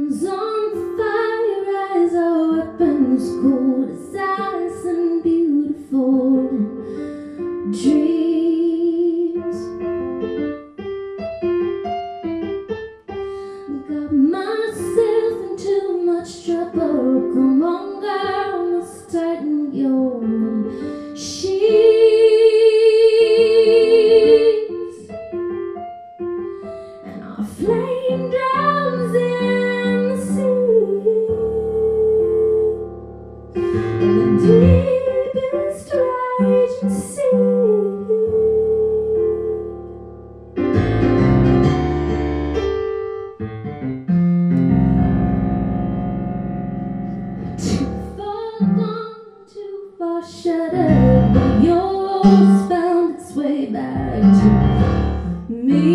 Bones on fire, eyes are weapons, cold as ice and beautiful dreams. Got myself in too much trouble. Come on, girl, let's tighten your sheets. And our flame drowns in the sea, in the deepest rage and sea. Too far gone, too far shattered, but yours found its way back to me.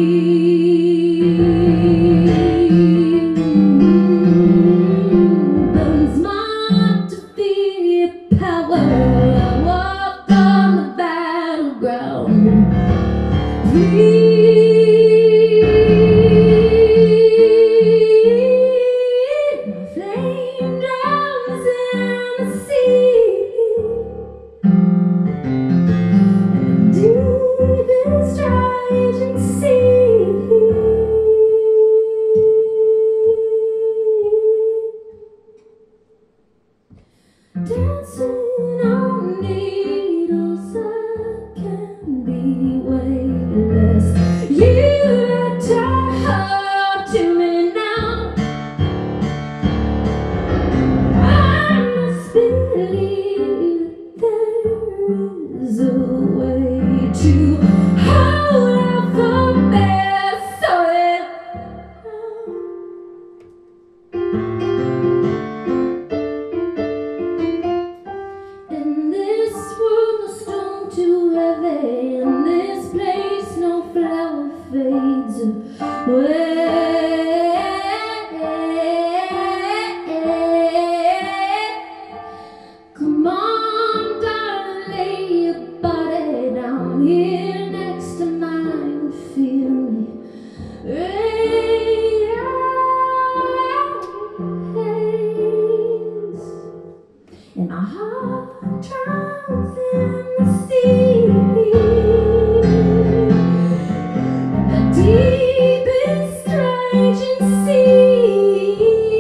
Burns my heart to feel power. I walk on the battleground and bleed. My flame drowns in the sea, and the deepest rage and sea. Dancing on needles, I can be weightless. You talk to me now. I must believe there is a way to hold out for best. So in this world, no stone too heavy. In this place, no flower fades away. Come on, darling, lay your body down here next to mine and feel me raise. And my heart drowns in the sea, the deepest rage and sea.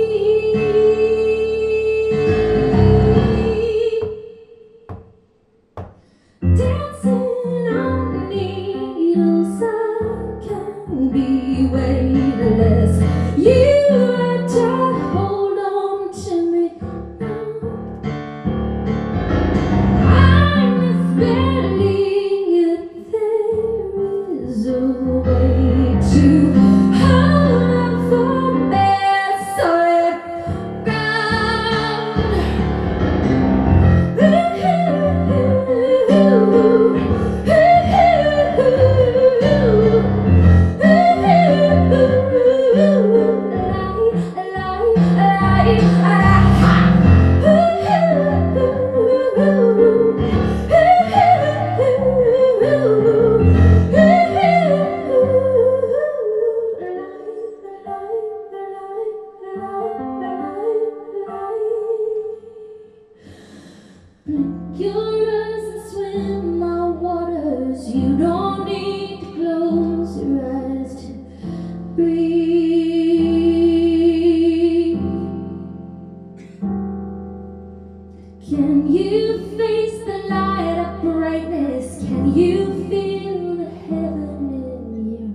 Dancing on needles, I can be weightless. You had to hold on to me now. I must believe there is a way to hold on for best solid ground. Blink your eyes and swim my waters. You don't need to close your eyes to breathe. Can you face the light of brightness? Can you feel the heaven in your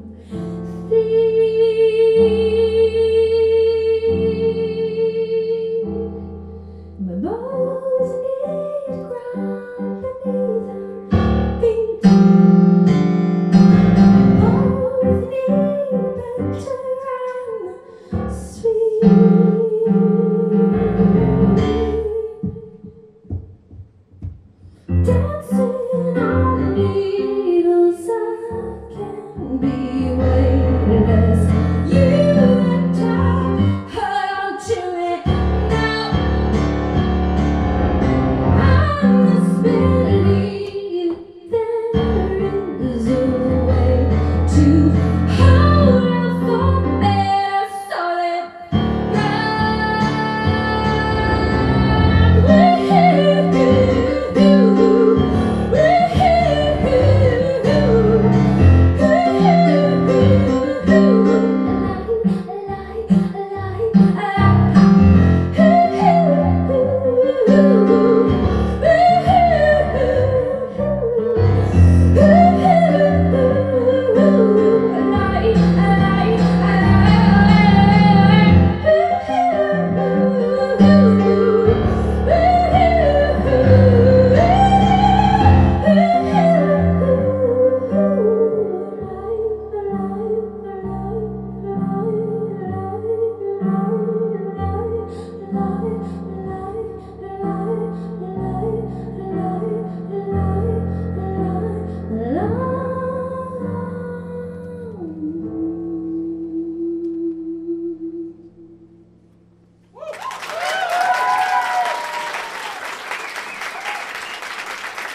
feet? My bones need ground beneath our feet. Both need better and sweet.